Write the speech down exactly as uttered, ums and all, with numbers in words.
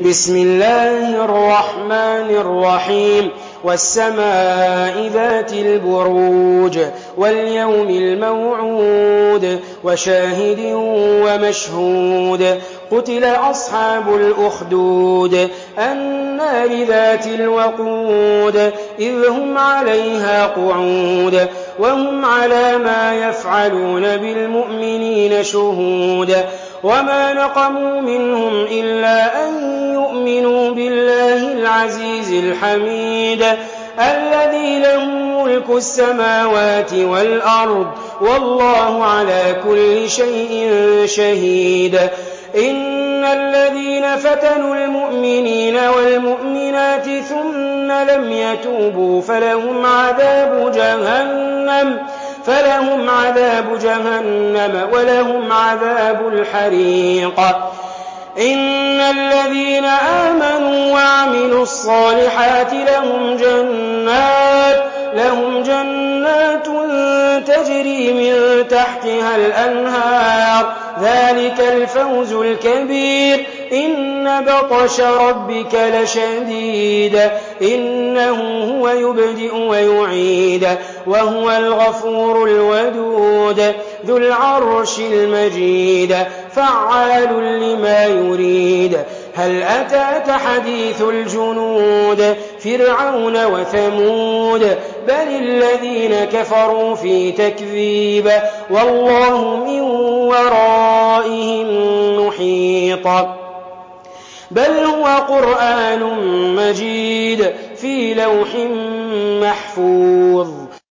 بسم الله الرحمن الرحيم والسماء ذات البروج واليوم الموعود وشاهد ومشهود قتل أصحاب الأخدود النار ذات الوقود إذ هم عليها قعود وهم على ما يفعلون بالمؤمنين شهود وما نقموا منهم إلا أن يؤمنوا بالله العزيز الحميد الذي له ملك السماوات والأرض والله على كل شيء شهيد إن الذين فتنوا المؤمنين والمؤمنات ثم لم يتوبوا فلهم عذاب جهنم فلهم عذاب جهنم ولهم عذاب الحريق إن الذين آمنوا وعملوا الصالحات لهم جنات لهم جنات تجري من تحتها الأنهار ذلك الفوز الكبير إن بطش ربك لشديد إنه هو يبدئ ويعيد وهو الغفور الودود ذو العرش المجيد فعال لما يريد هل أتاك حديث الجنود فرعون وثمود بل الذين كفروا في تكذيب والله من ورائهم محيط بل هو قرآن مجيد في لوح محفوظ